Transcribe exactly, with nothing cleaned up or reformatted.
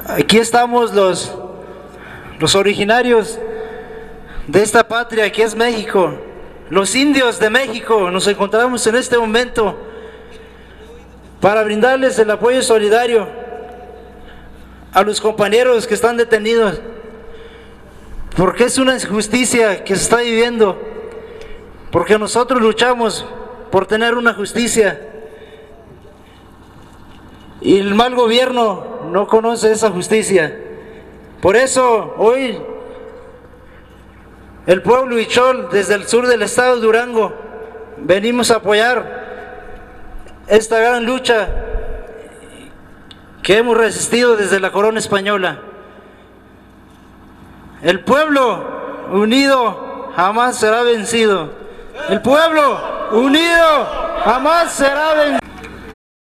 Aquí estamos los, los originarios de esta patria que es México, los indios de México. Nos encontramos en este momento para brindarles el apoyo solidario a los compañeros que están detenidos, porque es una injusticia que se está viviendo, porque nosotros luchamos por tener una justicia y el mal gobierno no conoce esa justicia. Por eso hoy el pueblo huichol desde el sur del estado de Durango venimos a apoyar esta gran lucha que hemos resistido desde la corona española. El pueblo unido jamás será vencido. El pueblo unido jamás será vencido.